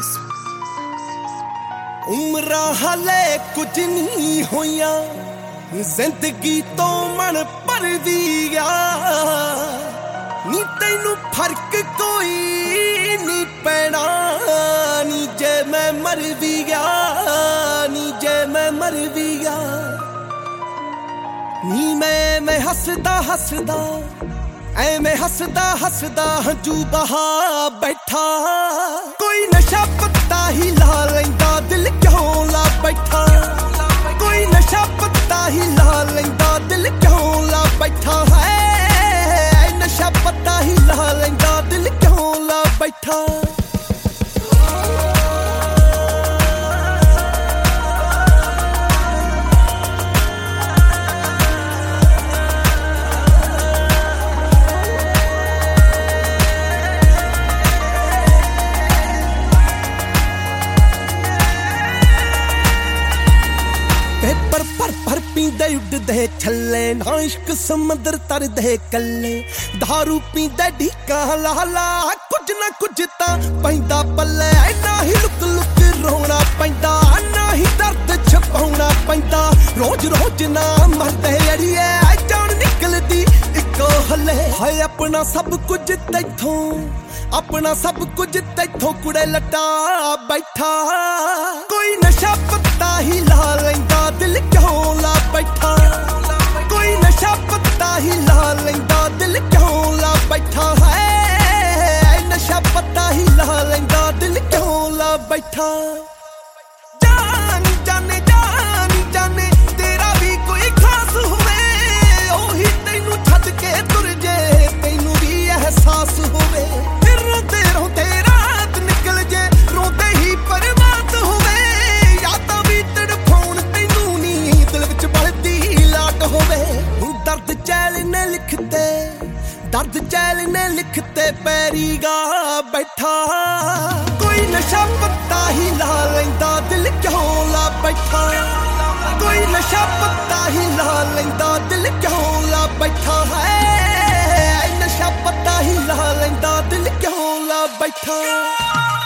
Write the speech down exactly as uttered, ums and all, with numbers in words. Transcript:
उम्रां हाले कुछ नहीं होइया, जिंदगी तो मन पर भी गया। नी तैनू फर्क कोई नहीं पैना, नी जे मैं मर भी गया, नी जे मैं मर भी गया। नी मैं मैं हसदा हसदा ਐਵੇਂ ਹੱਸਦਾ ਹੱਸਦਾ ਹੰਝੂ ਬਹਾ ਬੈਠਾ। ਕੋਈ ਨਸ਼ਾ ਪੱਤਾ ਹੀ ਲਾ ਲੈਂਦਾ, ਦਿਲ ਕਿਉਂ ਲਾ ਬੈਠਾ। ਕੋਈ ਨਸ਼ਾ ਪੱਤਾ ਹੀ ਲਾ ਲੈਂਦਾ, ਦਿਲ ਕਿਉਂ ਲਾ ਬੈਠਾ ਹੈ। ਨਸ਼ਾ ਪੱਤਾ ਹੀ ਲਾ ਲੈਂਦਾ, ਦਿਲ ਕਿਉਂ ਲਾ ਬੈਠਾ। पेपर भर भर पींदे उड़दे छल्ले, ना इश्क समुंदर तरदे कल्ले। दारू पींदे ढीका ला ला, कुछ ना कुछ तां पैंदा पल्ले। ना ही लुक लुक रोना पैंदा, ना ही दर्द छपाउणा पैंदा। रोज रोज ना मरदे अड़िए, जान निकलदी इक्को हल्ले। हाय अपना सब कुछ तैथों, अपना सब कुछ तैथों कुड़े लटा बैठा। कोई नशा पत्ता ही ला लेंदा, दिल क्यों ला बैठा। कोई नशा पत्ता ही ला लेंदा, दिल क्यों ला बैठा है। नशा पत्ता ही ला लेंदा, दिल क्यों ला बैठा। जान जाने जान जाने तेरा भी कोई खास होवे, ओही तैनू छड्ड के तुर जे, तैनू भी एहसास होवे। रोते रोते रात निकल जे, रोते ही बर्बाद होवे। यादां भी तड़फाउण तैनू नी, दिल विच बलदी लाट होवे। दर्द चैल ने लिखते, दर्द चैल ने लिखते पैरी गा बैठा। कोई नशा पत्ता ही ला लेंदा, दिल क्यों ला बैठा। कोई नशा पत्ता ही ला लेंदा, दिल क्यों ला बैठा है। नशा पत्ता ही ला लेंदा, दिल क्यों ला बैठा।